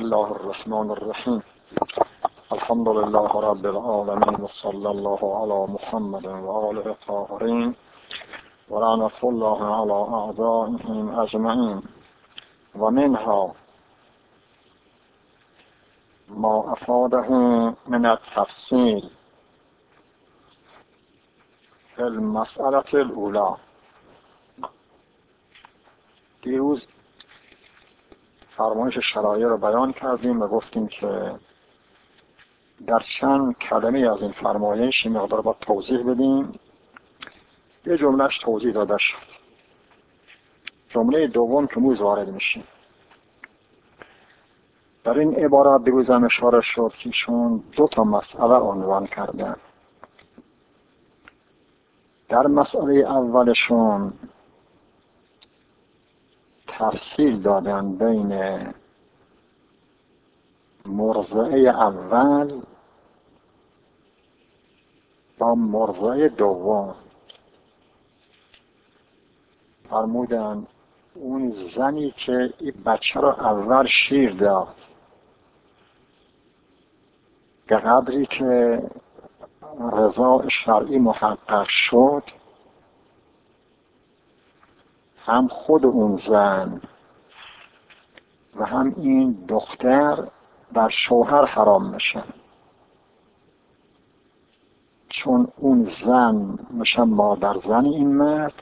الله الرحمن الرحیم. الحمد لله رب العالمین و صلی الله علی محمد و آله الطاهرین و لعنة الله علی اعدائهم اجمعین. و منها ما افاده من التفصیل فی المسألة الاولی. دیروز فرمایش شرایع رو بیان کردیم و گفتیم که در چند کلمه از این فرمایش مقدار باید توضیح بدیم. یه جملهش توضیح داده شد. جمله دوم که موز وارد میشیم. در این عبارت دیروز هم اشاره شد که ایشون دو تا مسئله عنوان کردن. در مسئله اولشون تفصیل دادن بین مرضعه اول با مرضعه دوم. فرمودن اون زنی که این بچه رو اول شیر داد به قدری که رضا شرعی محقق شد، هم خود اون زن و هم این دختر بر شوهر حرام میشن، چون اون زن میشه مادر زن این مرد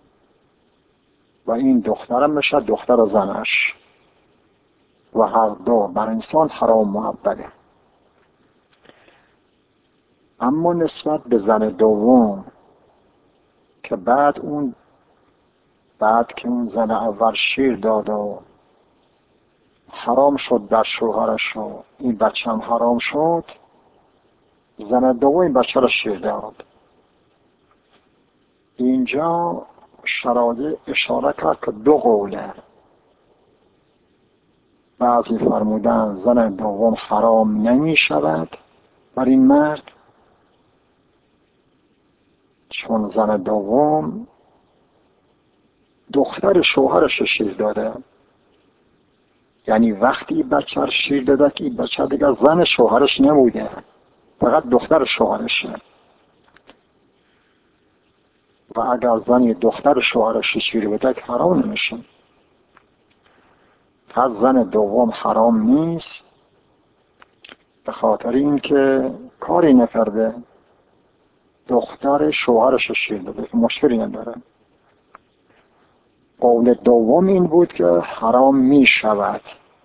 و این دخترم میشه دختر زنش و هر دو بر انسان حرام معبده. اما نسبت به زن دوم که بعد که اون زن اول شیر داد و حرام شد در شوهرش و این بچه هم حرام شد، زن دوم این بچه را شیر داد. اینجا شرایع اشاره کرد که دو قوله. بعضی فرمودن زن دوم حرام نمی شود بر این مرد، چون زن دوم دختر شوهرش شیر داده. یعنی وقتی بچه را شیر داده که این بچه دیگر زن شوهرش نبوده، فقط دختر شوهرشه. و اگر زنی دختر شوهرش شیر بده که حرام نمیشه. پس زن دوم حرام نیست، به خاطر اینکه کاری نکرده، دختر شوهرش شیر داده، مشکلی نداره. قول دوم این بود که حرام می شود،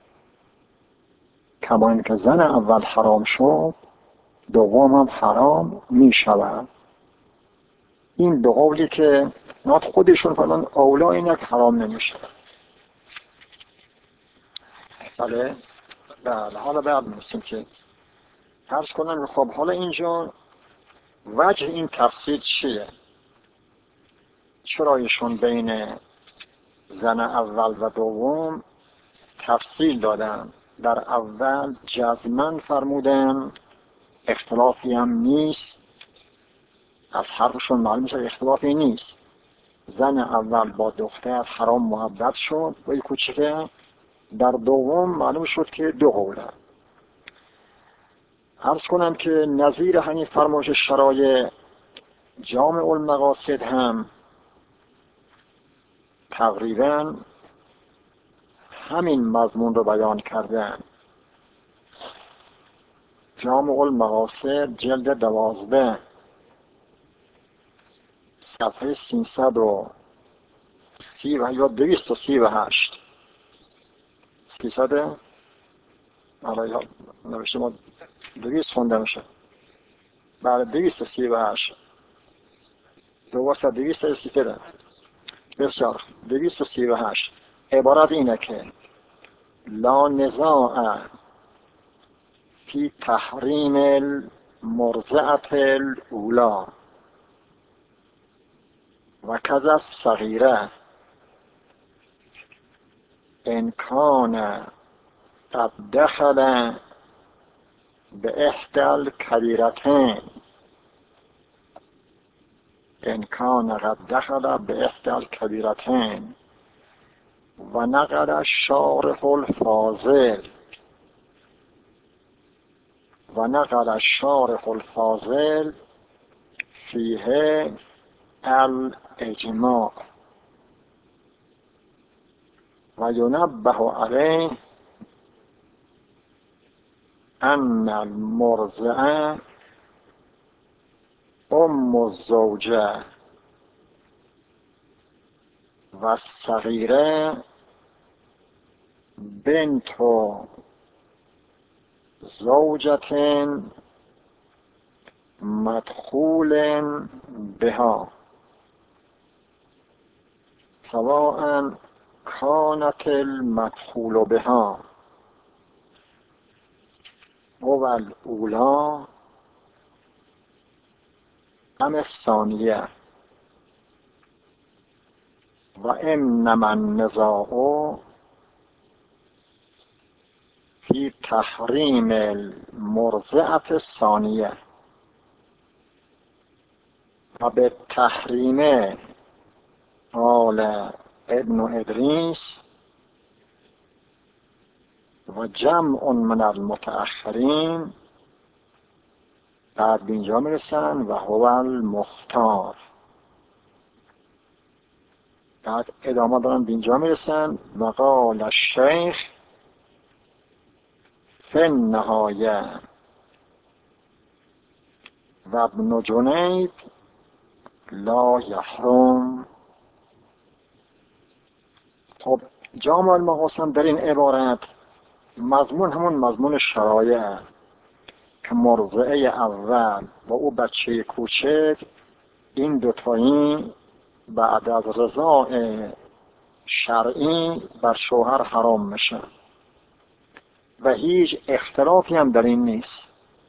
کما اینکه زن اول حرام شد دوم هم حرام می شود. این دو قولی که نات خودشون فلان اولا اینه که حرام نمی شود. بله حالا بعد میرسیم که عرض کنم. خب حالا اینجا وجه این تفصیل چیه؟ چرا ایشون بین زن اول و دوم تفصیل دادن؟ در اول جزمن فرمودن اختلافی هم نیست، از حرفشون معلوم میشه اختلافی نیست. زن اول با دختر حرام محبت شد و این کوچکه. در دوم معلوم شد که دو قوله. عرض کنم که نظیر همین فرمایش شرایع جامع المقاصد هم تقریبا همین مضمون رو بیان کردن. جامع المقاصد جلد 12 صفحه 330 یا 238 300 حالا نوشته ما 200 خونده میشه. بله 238 238 بسیار 238 عبارت اینه که لا نزاع فی تحریم المرضعة الاولی و کذا الصغیره ان کان قد دخل به احدی الکبیرتین و نقل الشارح الفاضل و نقل الشارح الفاضل فیه الاجماع و ینبه علیه ان المرضعه ام الزوجه و الصغیره بنت زوجة مدخول بها سواء كانت المدخول بها هو الأولى أم الثانية وإنما النزاع في تحریم المرضعة الثانیه و به تحریم قال ابن ادریس و جمع من المتأخرین بعد اینجا میرسن و هو المختار. بعد ادامه دارن اینجا میرسن و قال الشیخ فی النهایه و ابن جنید لا یحرم. خب جامع المقاسم در این عبارت مضمون همون مضمون شرایع که مرضعه اول و او بچه کوچک این دوتایی بعد از رضاع شرعی بر شوهر حرام میشه و هیچ اختلافی هم در این نیست.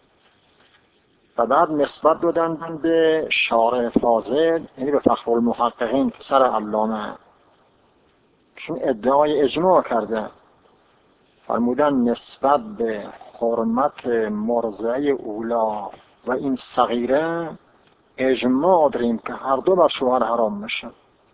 و بعد نسبت دادن به شارح فاضل، یعنی به فخرالمحققین پسر علامه، چون ادعای اجماع کرده، فرمودن نسبت به حرمت مرضعه اولا و این صغیره اجماع داریم که هر دو بر شوهر حرام میشه.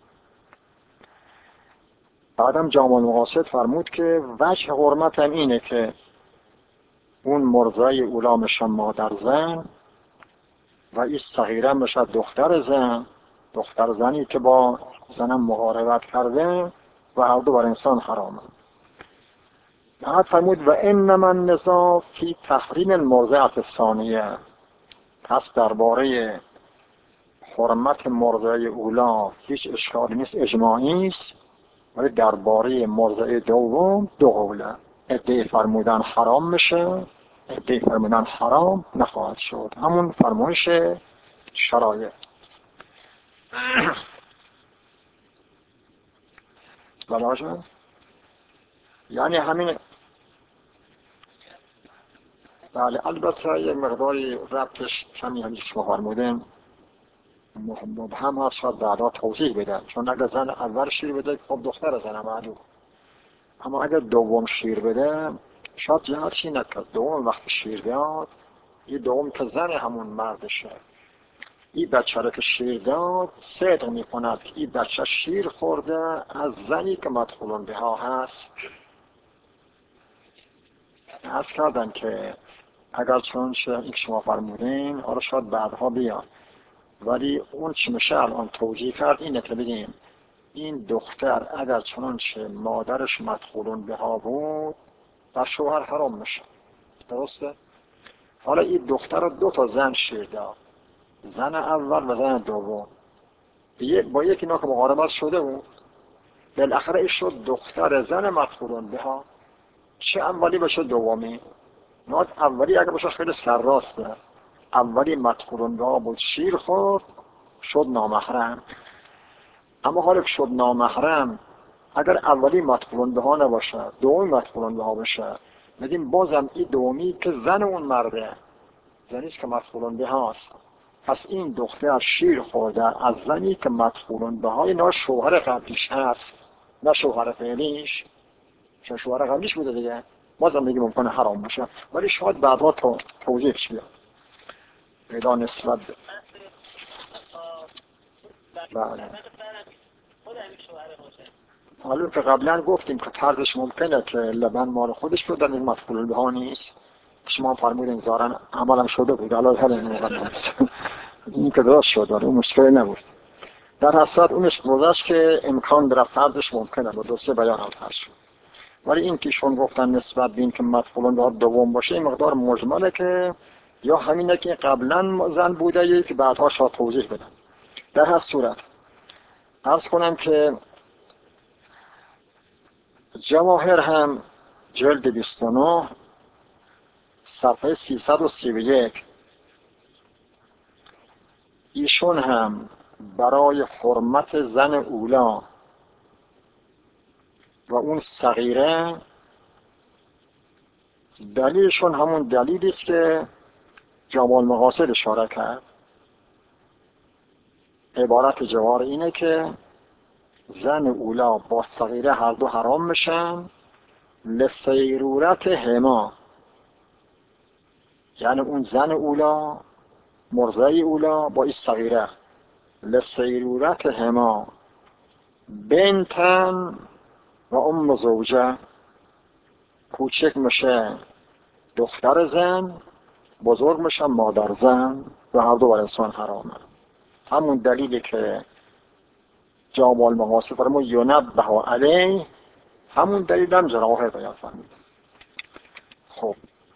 بعدم جامع المقاصد فرمود که وجه حرمت هم اینه که اون مرضعه اولا میشه مادر زن و این صغیره میشه دختر زن، دختر زنی که با زنم مقاربت کرده و هر دو بر انسان حرامه. بعد فرمود و انما النزاع فی تحریم المرضعة الثانیه، پس درباره حرمت مرضعه اولا هیچ اشکالی نیست، اجماعی است، ولی درباره مرضعه دوم دو قوله. عده‌ای فرمودن حرام میشه، عده‌ای فرمودن حرام نخواهد شد. همون فرمایش شرایع. بلاجه یعنی همین. بله البته یه مقداری ربطش کمی همین شما فرمودن مبهم هست، شاید بعدا توضیح بدن، چون اگر زن اول شیر بده خب دختر زن معلوم، اما اگر دوم شیر بده شاید جهت چی نکرد. دوم وقتی شیر داد، این دوم که زن همون مردشه، این بچه رو که شیر داد صدق می کند که این بچه شیر خورده از زنی که مدخولون بها هست. عرض کردن که اگر چنانچه این شما فرمودین حالا شاید بعدها بیاد، ولی اون چی میشه الان توجیه کرد اینه که بگیم این دختر اگر چنانچه مادرش مدخولون بها بود در شوهر حرام میشه. درسته؟ حالا این دختر رو دو تا زن شیر داد، زن اول و زن دوم، با یکی اینا که مقاربت شده بود، بالاخره این شد دختر زن مدخولون بها. چه اولی بشه دومی؟ ناد اولی اگر بشه خیلی سرراسته، اولی مدخولون بها بود شیر خورد شد نامحرم. اما حالا که شد نامحرم اگر اولی مدخولون بها نباشه دومی مدخولون بها بشه، میگیم بازم این دومی که زن اون مرده، زنیش که مدخولون بها هست، پس این دختر شیر خورده از زنی که مدخولون بهای نه شوهر قبلیش هست نه شوهر فعلیش، چون شوهر قبلیش بوده دیگه، بازم دیگه ممکنه حرام باشه، ولی شاید بعدها توضیحش بیاد پیدا نسبت. بله حالا که قبلا گفتیم که طرزش ممکنه که لبن مال خودش رو در این مدخول بها نیست، شما فرمودین ظاهرا عملم شده بود، علاوه این که درست شد، اون مشکلی نبود. در حسرت اونش گذاشت که امکان در فرضش ممکنه با دوسته بیان هم شد. ولی این که شون گفتن نسبت بین که مدخولون باید دوم باشه این مقدار مجمله که یا همینه که قبلا زن بوده یا که بعدها شاید توضیح بدن. در هر صورت عرض کنم که جواهر هم جلد 29 صفحه 331 ایشون هم برای حرمت زن اولا و اون صغیره دلیلشون همون دلیلی است که جامع المقاصد اشاره کرد. عبارت جوار اینه که زن اولا با صغیره هر دو حرام میشن لسیرورت هما، یعنی اون زن اولا مرضعه اولا با این صغیره لسیرورت هما بنتن و ام زوجه، کوچک میشه دختر زن، بزرگ میشه مادر زن و هر دو بر انسان حرامه. همون دلیلی که جامع المقاصد فرمود ینبه علیه، همون دلیل هم جواهر بیان فرمود. خب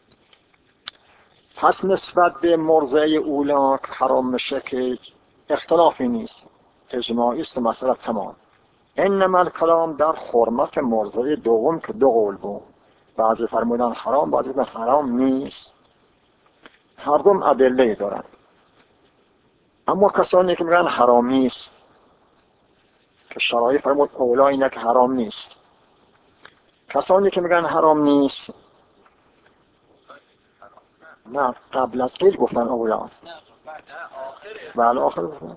پس نسبت به مرضعه اولا که حرام میشه که اختلافی نیست، اجماعی است، مسئله تمام. انما الکلام در حرمت مرضعه دوم که دو قول بود، بعضی فرمودن حرام، بعضی فرمودن حرام نیست. هر دوم ادله دارن. اما کسانی که میگن حرام نیست که شرایع فرمود اولا اینه که حرام نیست، کسانی که میگن حرام نیست نه قبل از قیل گفتن اولا بله آخر گفتن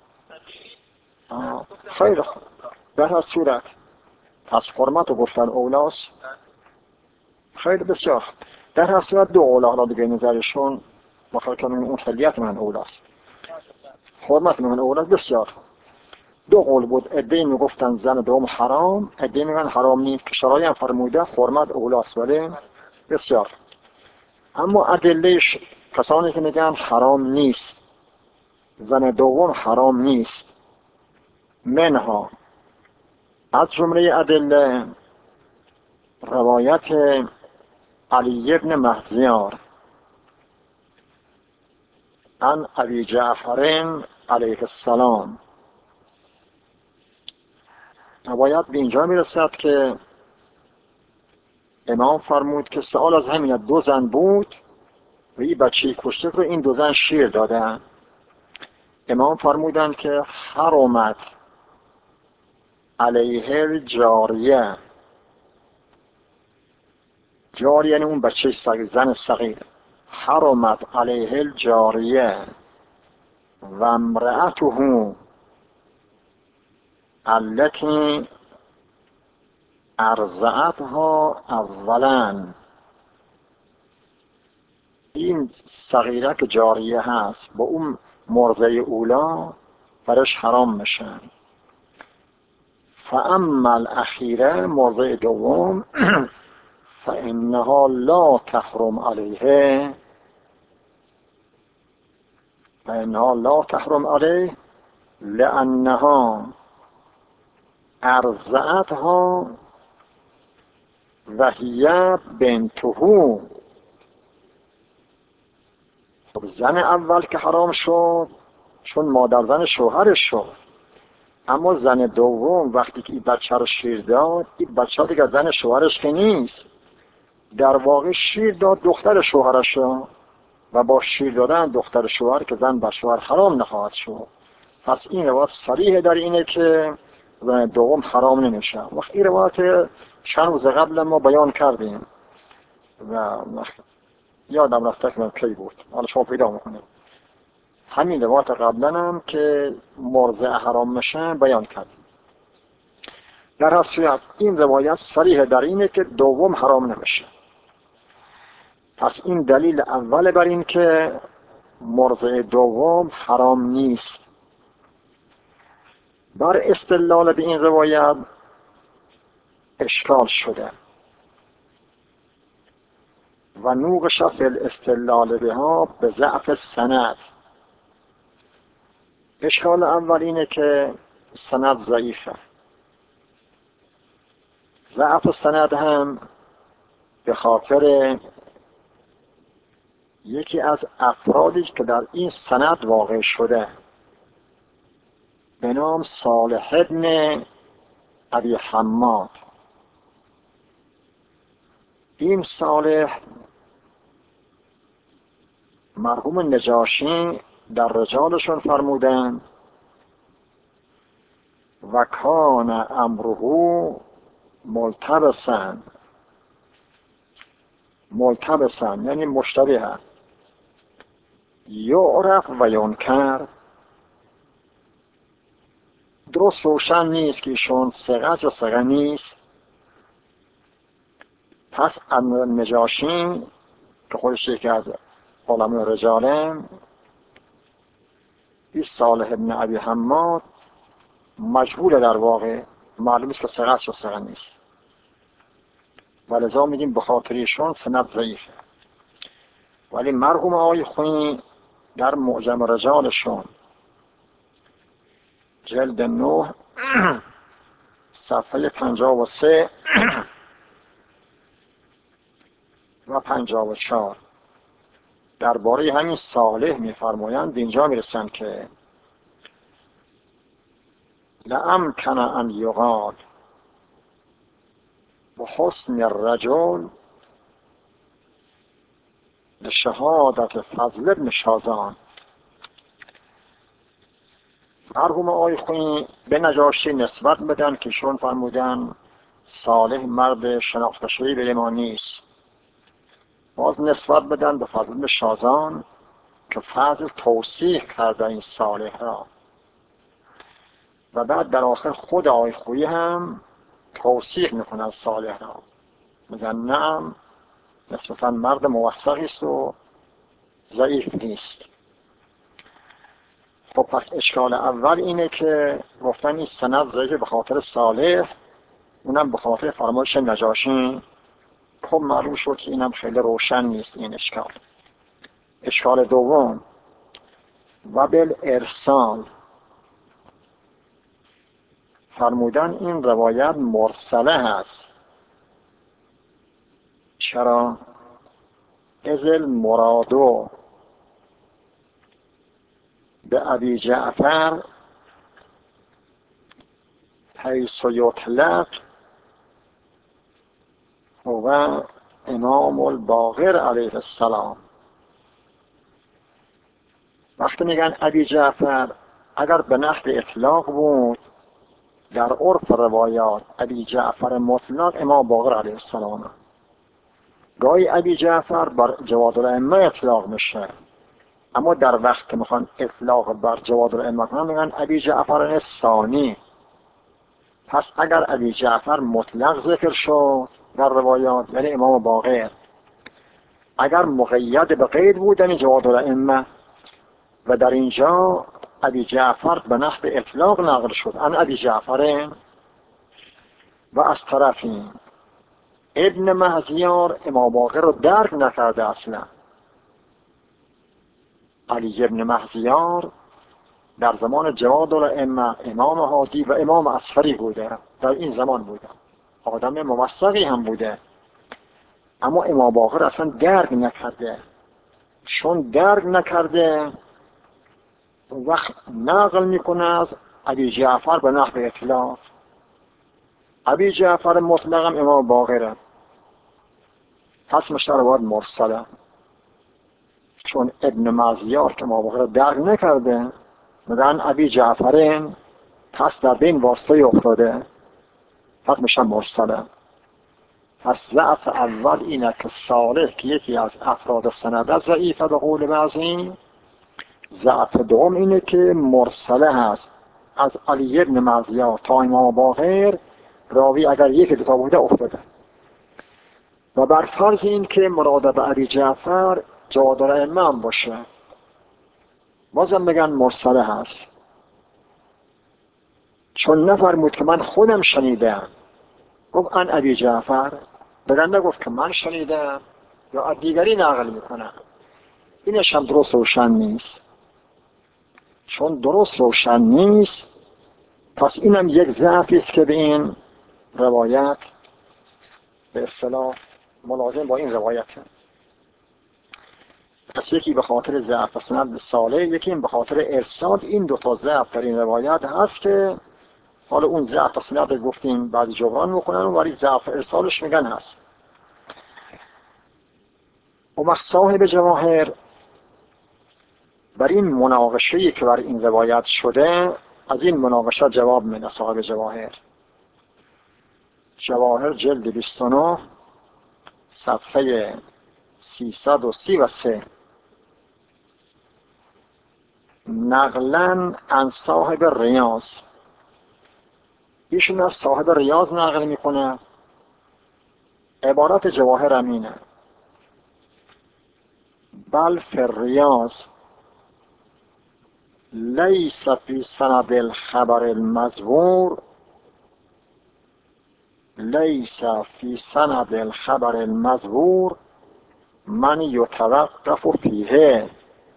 خیلی خوب. در هر صورت پس حرمت رو گفتن اولاست. خیلی بسیار. در هر صورت دو اولا را دیگه نظرشون مخاطب اون خلیت من اولاست، حرمت من اولاست. بسیار دو قول بود، عده‌ای میگفتن زن دوم حرام، عده‌ای میگن حرام نیست که شرایع هم فرموده حرمت اولاست. ولی بسیار اما ادلهش کسانی که میگن حرام نیست زن دوم حرام نیست، منها از جمله ادله روایت علی ابن مهزیار عن ابی جعفر علیه السلام. روایت به اینجا میرسد که امام فرمود که سوال از همین دو زن بود و این بچه کشته رو این دو زن شیر دادن. امام فرمودن که حرمت علیه الجاریه، جاریه یعنی اون بچه صغیر، زن صغیر، حرمت علیه الجاریه و امرأته التي ارضعتها اولا. این صغیره که جاریه هست با اون مرضعه اولا برش حرام میشن. فاما الاخیره مرضعه دوم فانها لا تحرم علیه، فانها لا تحرم علیه لانها ارضعتها و هی بنته. زن اول که حرام شد چون مادر زن شوهرش شد، اما زن دوم وقتی که این بچه رو شیر داد، این بچه دیگه زن شوهرش که نیست، در واقع شیر داد دختر شوهرش و با شیر دادن دختر شوهر که زن بر شوهر حرام نخواهد شد. پس این روایت صریح در اینه که زن دوم حرام نمیشه. وقت این روایت چند روز قبل ما بیان کردیم و یادم رفته که من کی بود، حالا شما پیدا میکنیم. همین روایت قبلا هم که مرضع حرام میشه بیان کردیم. در هر صورت این روایت صریح در اینه که دوم حرام نمیشه. پس این دلیل اول بر این که مرضع دوم حرام نیست. بر استدلال به این روایت اشکال شده. و نوقش فی الاستدلال بها به ضعف سند. اشکال اول اینه که سند ضعیفه. ضعف سند هم به خاطر یکی از افرادی که در این سند واقع شده به نام صالح ابن ابی حماد. این صالح مرحوم نجاشی در رجالشون فرمودن و کان امره ملتبسن یعنی مشتبه، یعرف و ینکر. درست روشن نیست که ایشون ثقه یا ثقه نیست. پس نجاشی که خودش یکی از علمای رجاله، این صالح ابن ابی حماد مجهول، در واقع معلوم است که ثقه یا ثقه نیست، ولذا میگیم به خاطر ایشون سند ضعیفه. ولی مرحوم آقای خویی در معجم رجالشون جلد 9 صفحه 53 و 54 درباره همین صالح میفرمایند. اینجا میرسن که لأمکن ان یقال بحسن الرجل لشهادت فضل بن شازان. مرحوم آقای خویی به نجاشی نسبت بدن که شون فرمودن صالح مرد شناخته شده‌ای به ما نیست. باز نسبت بدن به فضل بن شازان که فضل توصیح کرده این صالح را، و بعد در آخر خود آقای خویی هم توصیح میکنن صالح را، میگن نعم نسبتا مرد موثقی است و ضعیف نیست. خب پس اشکال اول اینه که گفتن این سند ضعیف به خاطر صالح، اونم به خاطر فرمایش نجاشی. خب معلوم شد که اینم خیلی روشن نیست این اشکال. اشکال دوم، و بالارسال، فرمودن این روایت مرسله هست. چرا؟ اذ المرادو به ابی جعفر حیث یطلق و امام الباقر علیه السلام. وقتی میگن ابی جعفر، اگر به نحو اطلاق بود در عرف روایات ابی جعفر مطلق امام باقر علیه السلام. گاهی ابی جعفر بر جواد الائمه اطلاق میشه، اما در وقت که میخوان اطلاق بر جواد الائمه کنن میگن ابی جعفر ثانی. پس اگر ابی جعفر مطلق ذکر شد در روایات یعنی امام باقر، اگر مقید به قید بود یعنی جواد الائمه، و در اینجا ابی جعفر به نحو اطلاق نقل شد ان ابی جعفر. و از طرفی ابن مهزیار امام باقر رو درک نکرده اصلا. علی ابن مهزیار در زمان جواد الائمه امام هادی و امام اصفری بوده، در این زمان بوده، آدم موثقی هم بوده، اما امام باقر اصلا درک نکرده. چون درک نکرده وقت نقل میکنه از ابی جعفر به نحو اطلاق. ابی جعفر مطلقم امام باقره، پس مشتر باید مرسله. چون ابن مهزیار که امام باقر درک نکرده میگن ابی جعفرین، پس در بین واسطه افتاده، پس میشه مرسله. پس ضعف اول اینه که صالح که یکی از افراد سنده ضعیفه به قول بعضی. ضعف دوم اینه که مرسله هست از علی ابن مهزیار تا امام باقر، راوی اگر یکی دو بوده افتاده. و بر فرض این که مراد به ابی جعفر جواد الائمه هم باشه، بازم میگن مرسله هست. چون نفرمود که من خودم شنیدم، گفت ان ابی جعفر، بگن نگفت که من شنیدم یا از دیگری نقل میکنن. اینش هم درست روشن نیست. چون درست روشن نیست، پس اینم یک ضعفی است که به این روایت به اصطلاح ملازم با این روایت هست. پس یکی به خاطر ضعف سند صالح، یکی به خاطر ارسال. این دو تا ضعف در این روایت هست که حالا اون ضعف سند گفتیم بعضی جبران میکنن ولی ضعف ارسالش میگن هست. و صاحب جواهر بر این مناقشه‌ای که بر این روایت شده از این مناقشه جواب میده. صاحب جواهر جلد 29 صفحه 333 نقلا عن صاحب ریاض، ایشون از صاحب ریاض نقل میکنه. عبارت جواهر امینه: بل فی الریاض لیس فی سند الخبر المزبور لیس فی سند الخبر المزبور من یتوقف فیه.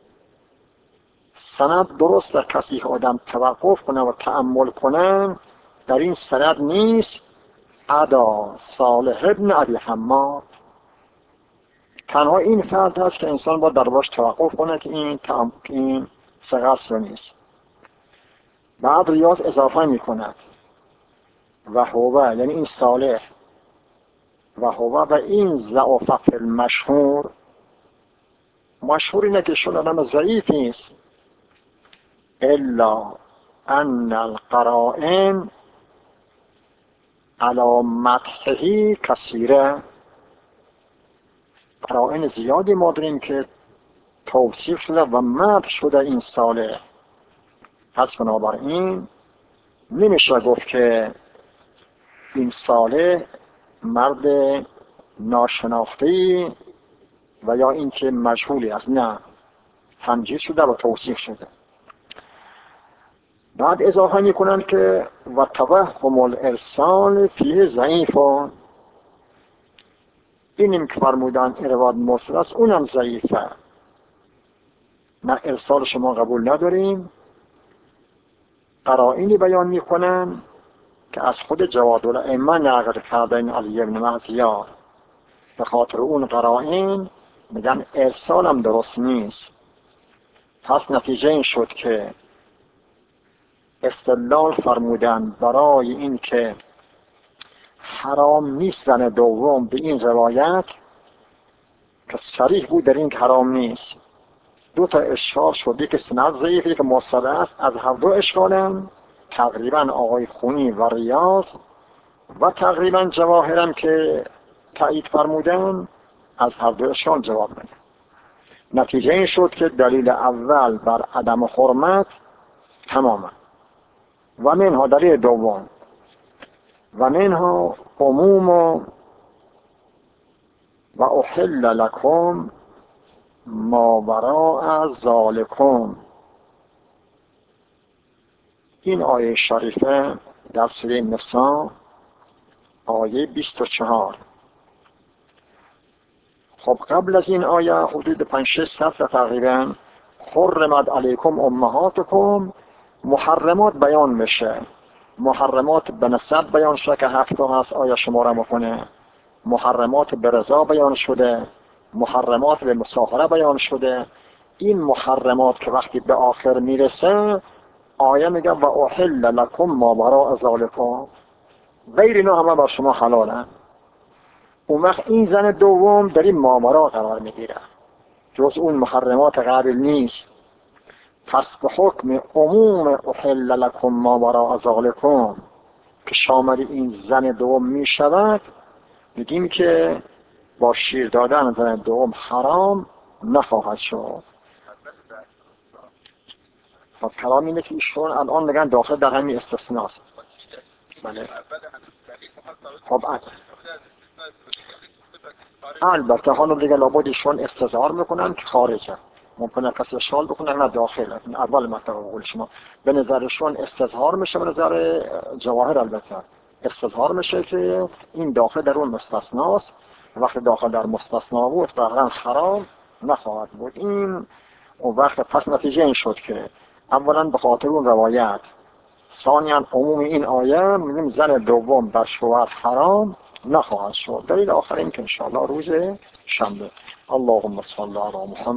سند درست در کسی که آدم توقف کنه و تأمل کنه در این سند نیست. ادا صالح ابن ابی حماد، تنها این فرد هست که انسان با دربارش توقف کنه که این سقص نیست. بعد ریاض اضافه میکند و هو، یعنی این صالح، و هو و این ضعف المشهور، مشهور اینه که شون آدم ضعیف نیست. الا ان القرائن علی مدحه کثیره، قرائن زیادی ما داریم که توصیف شده و مدح شده این صالح. پس بنابراین نمیشه گفت که این صالح مرد ناشناخته‌ای و یا این که مجهولی است. نه، تمجید شده و توصیف شده. بعد اضافه میکنن که و توهم الارسال فیه ضعیفون، اینیم که فرمودن روایت مرسل است اونم ضعیفه. نه ارسال شما قبول نداریم. قرائنی بیان میکنن که از خود جواد الائمه نقل کردن علی بن معتیار، به خاطر اون قرائن میگن ارسال هم درست نیست. پس نتیجه این شد که استدلال فرمودن برای این که حرام نیست زن دوم به این روایت که صریح بود در این که حرام نیست. دو تا اشکال شد، یکی سند ضعیف، یکی مرسل است. از هر دو اشکالم تقریبا آقای خونی و ریاض و تقریبا جواهرم که تایید فرمودن از هر دو اشکال جواب میده. نتیجه این شد که دلیل اول بر عدم حرمت تماما و منها دلیل دوم و منها عموم و احل لکم ما وراء ذالکم. این آیه شریفه در سوره نساء آیه 24. خب قبل از این آیه حدود 5-6 صفحه تقریبا حرمت علیکم امهاتکم، محرمات بیان میشه. محرمات به نسب بیان شده که 7 تا هست، آیه شماره میکنه. محرمات به رضا بیان شده، محرمات به مصاهره بیان شده. این محرمات که وقتی به آخر میرسه آیه میگه و احل لکم ما وراء ذالکم، غیر اینا همه بر شما حلالن. اون وقت این زن دوم در این ماورا قرار میگیره، جز اون محرمات قابل نیست. پس به حکم عموم احل لکم ما وراء ذالکم که شامل این زن دوم میشود، میگیم که با شیر دادن زن دوم حرام نخواهد شد. خب کلام اینه که ایشون الان میگن داخل در همین استثناست. بله. خب البته حالا دیگه لابد ایشون استظهار میکنن که خارجه، ممکنه کسی اشکال بکنه نه داخل. اول مطلب قول شما به نظرشون استظهار میشه، به نظر جواهر البته استظهار میشه که این داخل در اون مستثناست وقتی داخل در مستثنا بود قطعا حرام نخواهد بود. این اون وقت پس نتیجه این شد که اولا به خاطر اون روایت، ثانیاً عموم این آیه میگیم زن دوم بر شوهر حرام نخواهد شد. دلیل آخر این که انشاءالله روز شنبه. اللهم صل علی محمد.